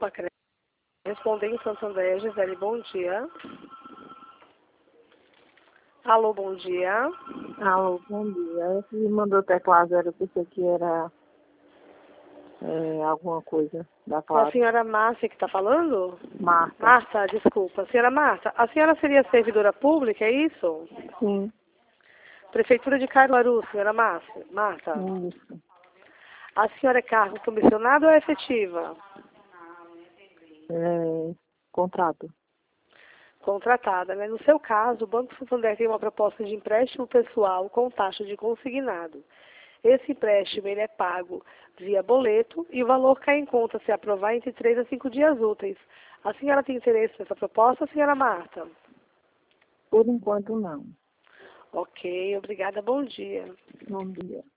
Pacre. Respondendo Santander, Gisele, bom dia. Alô, bom dia. Alô, bom dia. Esse me mandou teclar zero, eu pensei que era alguma coisa da É Clara. a senhora Márcia que está falando? Marta. Marta, desculpa. Senhora Marta, a senhora seria servidora pública, é isso? Sim, Prefeitura de Caruaru, senhora Márcia. Marta. isso. A senhora é cargo comissionado ou é efetiva? Contrato. Contratada, né? No seu caso, o Banco Santander tem uma proposta de empréstimo pessoal com taxa de consignado. Esse empréstimo ele é pago via boleto e o valor cai em conta se aprovar entre 3 a 5 dias úteis. A senhora tem interesse nessa proposta, senhora Marta? Por enquanto, não. Ok, obrigada, bom dia. Bom dia.